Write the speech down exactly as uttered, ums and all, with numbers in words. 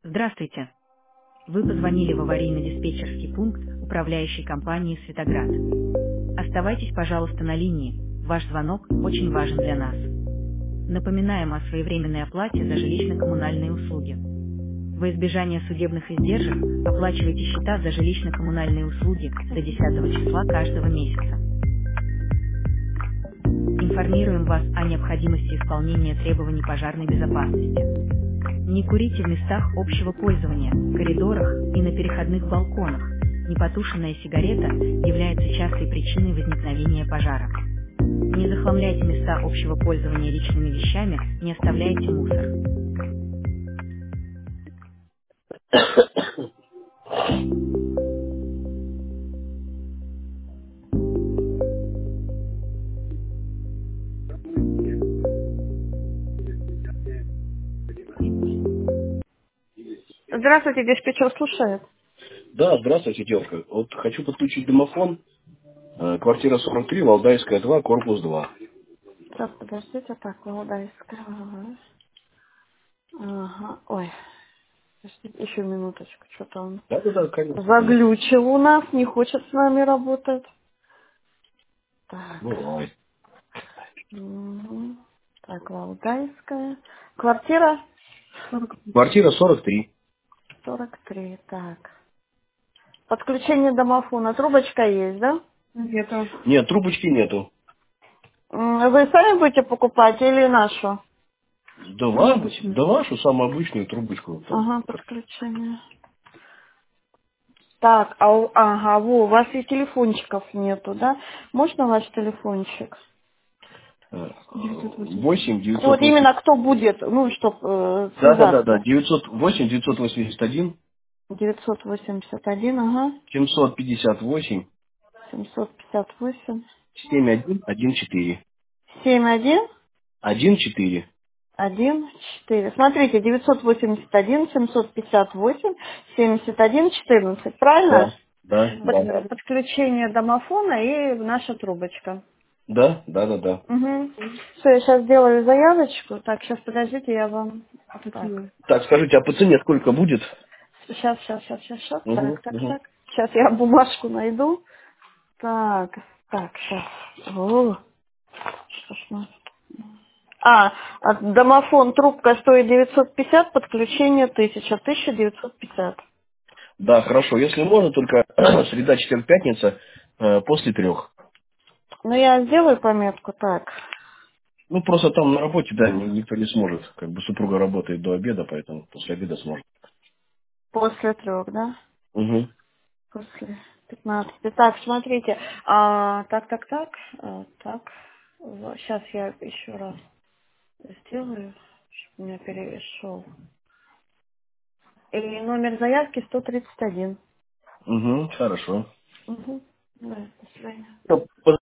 Здравствуйте. Вы позвонили в аварийно-диспетчерский пункт управляющей компании «Светоград». Оставайтесь, пожалуйста, на линии. Ваш звонок очень важен для нас. Напоминаем о своевременной оплате за жилищно-коммунальные услуги. Во избежание судебных издержек оплачивайте счета за жилищно-коммунальные услуги до десятого числа каждого месяца. Информируем вас о необходимости исполнения требований пожарной безопасности. Не курите в местах общего пользования, коридорах и на переходных балконах. Непотушенная сигарета является частой причиной возникновения пожара. Не захламляйте места общего пользования личными вещами, не оставляйте мусор. Здравствуйте, диспетчер слушает. Да, здравствуйте, девушка. Вот хочу подключить домофон. Э, Квартира сорок три, Валдайская два, корпус два. Сейчас, подождите, так, Валдайская. Ага, ой, подождите, еще минуточку, что-то он Да, да, да, конечно, конечно. заглючил у нас, не хочет с нами работать. Так. Бывает. Мгм. Так, Валдайская. Квартира Квартира сорок три. сорок три. Так. Подключение домофона. Трубочка есть, да? Нету. Нет, трубочки нету. М, Вы сами будете покупать или нашу? Да, Ну, ва- обычно. да вашу самую обычную трубочку. Там. Ага, подключение. Так, а у, ага, во, у вас и телефончиков нету, да? Можно ваш телефончик? Э, девятьсот восемьдесят. восемь девятьсот Вот восемь. именно кто будет, ну, чтоб э, Да, да, да, да. связаться. девятьсот восемь девятьсот восемьдесят один девятьсот восемьдесят один, ага. семьсот пятьдесят восемь семьсот пятьдесят восемь. семь один один четыре. семь один. Один четыре. Один, четыре. Смотрите, девятьсот восемьдесят один, семьсот пятьдесят восемь, семьдесят один, четырнадцать. Правильно? Да, да, да. Под- подключение домофона и наша трубочка. Да, да, да, да. Угу. Все, я сейчас сделаю заявочку. Так, сейчас подождите, я вам... Так. Так, скажите, а по цене сколько будет? Сейчас, сейчас, сейчас, сейчас, сейчас. Угу, Так, так, угу. так. Сейчас я бумажку найду. Так, так, сейчас. О, что ж мы- А, а домофон трубка стоит девятьсот пятьдесят, подключение тысяча, тысяча девятьсот пятьдесят. Да, хорошо. Если можно, только среда, четверг, пятница э, после трех. Ну, я сделаю пометку так. Ну, просто там на работе, да, ни- никто не сможет. Как бы супруга работает до обеда, поэтому после обеда сможет. После трех, да? Угу. После пятнадцати. Так, смотрите. А, так, так, так. А, так. Сейчас я еще раз сделаю, чтобы у меня перешел. И номер заявки сто тридцать один. Угу, хорошо. Угу. Да, до свидания. Ну,